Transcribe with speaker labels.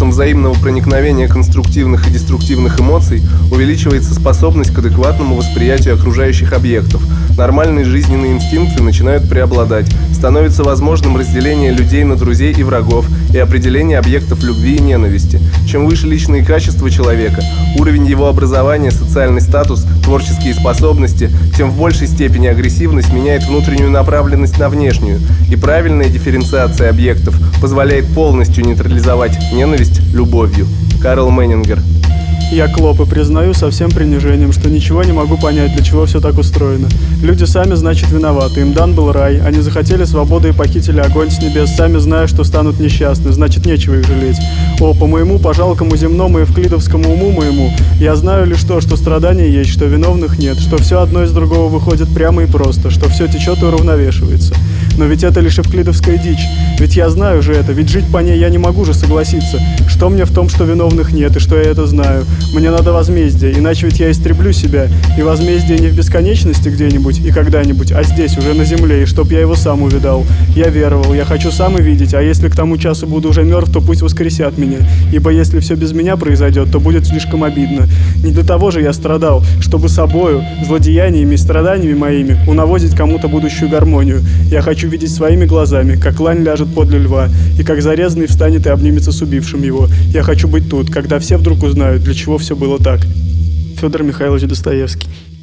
Speaker 1: посредством взаимного проникновения конструктивных и деструктивных эмоций увеличивается способность к адекватному восприятию окружающих объектов. Нормальные жизненные инстинкты начинают преобладать, становится возможным разделение людей на друзей и врагов и определение объектов любви и ненависти. Чем выше личные качества человека, уровень его образования, социальный статус, творческие способности, тем в большей степени агрессивность меняет внутреннюю направленность на внешнюю, и правильная дифференциация объектов позволяет полностью нейтрализовать ненависть любовью. Карл Меннингер.
Speaker 2: Я Клоп и признаю со всем принижением, что ничего не могу понять, для чего все так устроено. Люди сами, значит, виноваты. Им дан был рай, они захотели свободы и похитили огонь с небес, сами зная, что станут несчастны, значит, нечего их жалеть. О, по моему, по жалкому земному и евклидовскому уму моему, я знаю лишь то, что страдания есть, что виновных нет, что все одно из другого выходит прямо и просто, что все течет и уравновешивается. Но ведь это лишь евклидовская дичь. Ведь я знаю же это, ведь жить по ней я не могу же согласиться. Что мне в том, что виновных нет, и что я это знаю? Мне надо возмездие, иначе ведь я истреблю себя. И возмездие не в бесконечности где-нибудь и когда-нибудь, а здесь, уже на земле, и чтоб я его сам увидал. Я веровал, я хочу сам и видеть, а если к тому часу буду уже мертв, то пусть воскресят меня. Ибо если все без меня произойдет, то будет слишком обидно. Не для того же я страдал, чтобы собою, злодеяниями и страданиями моими унавозить кому-то будущую гармонию. Я хочу видеть своими глазами, как лань ляжет подле льва, и как зарезанный встанет и обнимется с убившим его. Я хочу быть тут, когда все вдруг узнают, для чего все было так. Федор Михайлович Достоевский.